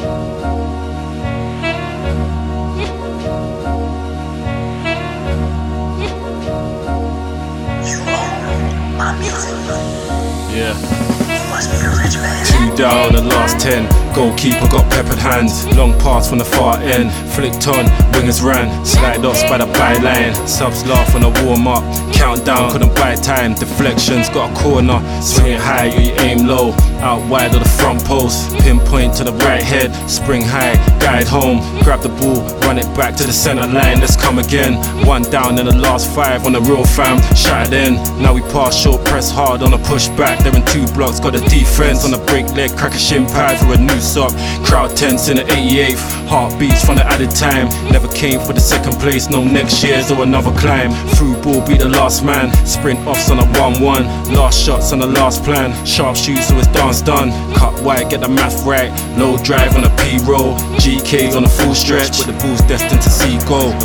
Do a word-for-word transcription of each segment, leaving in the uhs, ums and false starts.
Yeah. Two down, the last ten. Goalkeeper got peppered hands. Long pass from the far end. Flicked on, wingers ran. Slide off by the byline. Subs laugh when I warm up. Countdown, couldn't buy time. Deflections, got a corner. Swing it high, you aim low. Out wide of the front post. Pinpoint to the right head. Spring high, guide home. Grab the ball, run it back to the center line. Let's come again. One down in the last five on the real fam. Shot it in. Now we pass short, press hard on a push back. They're in two blocks, got the defense on the break leg. Crack a shin pad for a new sock. Crowd tense in the eighty-eighth. Heartbeats from the added time. Never came for the second place, no next year's or another climb. Through ball, be the last man. Sprint offs on a one one. Last shots on the last plan. Sharp shoot so it's dance done. Cut wide, get the math right. Low drive on a P-roll. G Ks on a full stretch, but the ball's destined to see goal.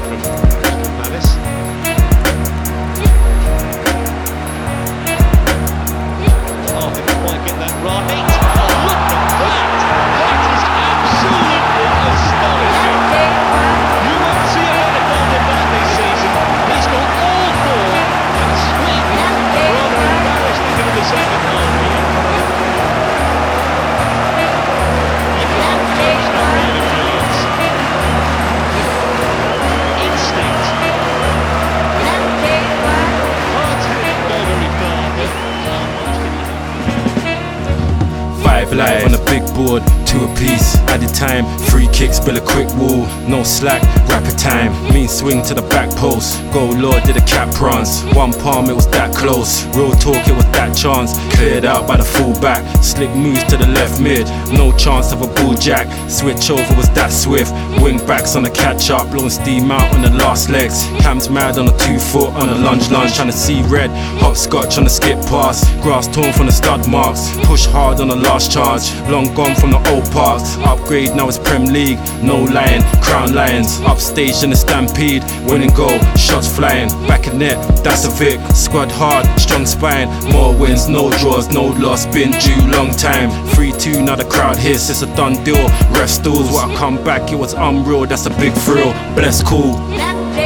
Live on a big board, two apiece. Added time, free kicks, build a quick wall. No slack, rapid time. Mean swing to the back post. Goal Lord did a cap prance. One palm, it was that close. Real talk, it was that chance. Cleared out by the fullback. Slick moves to the left mid. No chance of a bull jack. Switch over was that swift. Wing backs on the catch up, blowing steam out on the last legs. Cam's mad on a two foot on a lunge lunge, trying to see red. Hopscotch on the skip pass. Grass torn from the stud marks. Push hard on the last charge. Long gone from the old parks. Upgrade now it's Prem League. No lying, Crown Lions. Upstage in the stampede. Winning goal, shots flying. Back in net, that's a Vic. Squad hard, strong spine. More wins, no draws, no loss. Been due long time. three two, now the crowd hiss. It's a done deal. Ref stalls, what I come back, it was unreal. That's a big thrill. Bless cool.